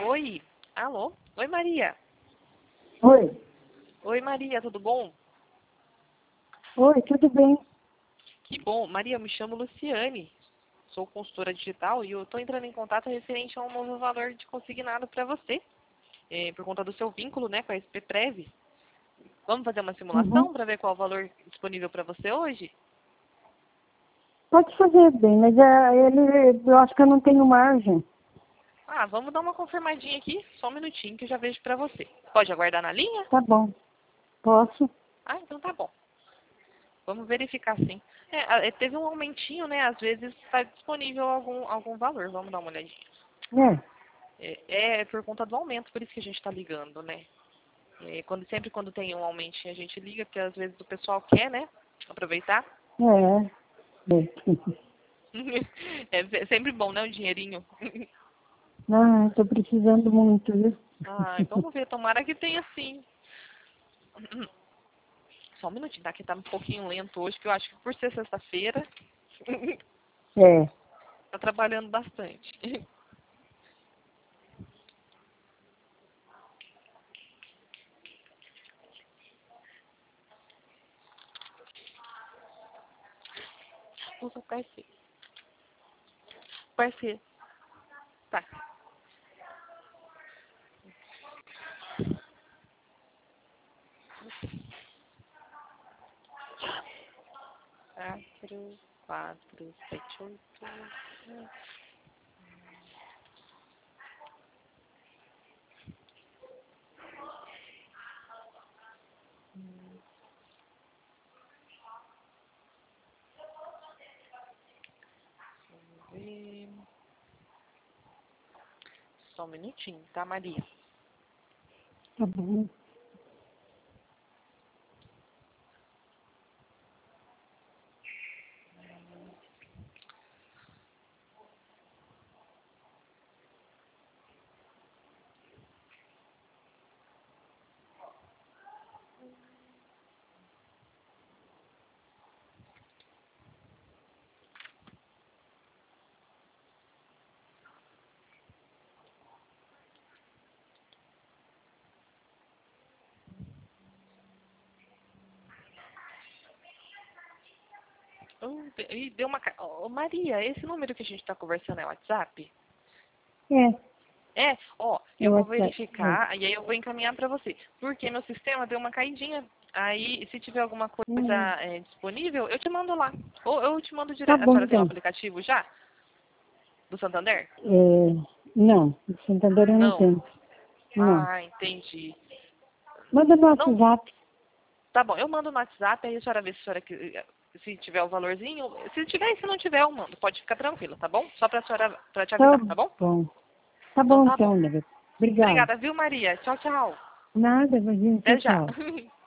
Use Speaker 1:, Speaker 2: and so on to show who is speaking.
Speaker 1: Oi. Alô? Oi, Maria.
Speaker 2: Oi.
Speaker 1: Oi, Maria, tudo bom?
Speaker 2: Oi, tudo bem?
Speaker 1: Que bom. Maria, eu me chamo Luciane. Sou consultora digital e eu estou entrando em contato referente a um novo valor de consignado para você, por conta do seu vínculo, né, com a SPPrev. Vamos fazer uma simulação
Speaker 2: Uhum.
Speaker 1: para ver qual é o valor disponível para você hoje?
Speaker 2: Pode fazer bem, mas eu acho que eu não tenho margem.
Speaker 1: Ah, vamos dar uma confirmadinha aqui, só um minutinho que eu já vejo para você. Pode aguardar na linha?
Speaker 2: Tá bom. Posso?
Speaker 1: Ah, então tá bom. Vamos verificar sim. Teve um aumentinho, né? Às vezes está disponível algum valor. Vamos dar uma olhadinha.
Speaker 2: É.
Speaker 1: É por conta do aumento, por isso que a gente está ligando, né? Sempre quando tem um aumentinho a gente liga, porque às vezes o pessoal quer, né? Aproveitar.
Speaker 2: É.
Speaker 1: É sempre bom, né? Um dinheirinho.
Speaker 2: Ah, tô precisando muito, viu?
Speaker 1: Ai, vamos ver. Tomara que tenha sim. Só um minutinho, tá? Que tá um pouquinho lento hoje, que eu acho que por ser sexta-feira,
Speaker 2: É.
Speaker 1: tá trabalhando bastante. Usa o parceiro. Parceiro. Tá. Quatro, sete, oito. Vamos ver. Só um minutinho, tá, Maria?
Speaker 2: Tá bom.
Speaker 1: E deu uma. Maria, esse número que a gente tá conversando é o WhatsApp?
Speaker 2: É.
Speaker 1: Eu
Speaker 2: Eu
Speaker 1: vou
Speaker 2: até. É.
Speaker 1: verificar e aí eu vou encaminhar para você. Porque meu sistema deu uma caidinha. Aí, se tiver alguma coisa
Speaker 2: Hum.
Speaker 1: disponível, eu te mando lá. Ou eu te mando
Speaker 2: Tá
Speaker 1: direto. A
Speaker 2: bom,
Speaker 1: senhora tem o
Speaker 2: então.
Speaker 1: aplicativo já? Do Santander?
Speaker 2: Não, o Santander eu não
Speaker 1: Não.
Speaker 2: tenho. Não.
Speaker 1: Ah, entendi.
Speaker 2: Manda no
Speaker 1: Não,
Speaker 2: WhatsApp.
Speaker 1: tá bom. Eu mando no WhatsApp, aí a senhora vê se a senhora se tiver o valorzinho. Se tiver e se não tiver, eu mando. Pode ficar tranquila, tá bom? Só pra senhora, pra te
Speaker 2: Tá
Speaker 1: avisar, tá bom?
Speaker 2: bom. Tá
Speaker 1: Então
Speaker 2: bom,
Speaker 1: tá bom.
Speaker 2: então, David. Obrigado.
Speaker 1: Obrigada, viu, Maria? Tchau, tchau.
Speaker 2: Nada, imagina. Tchau,
Speaker 1: Até já.
Speaker 2: tchau.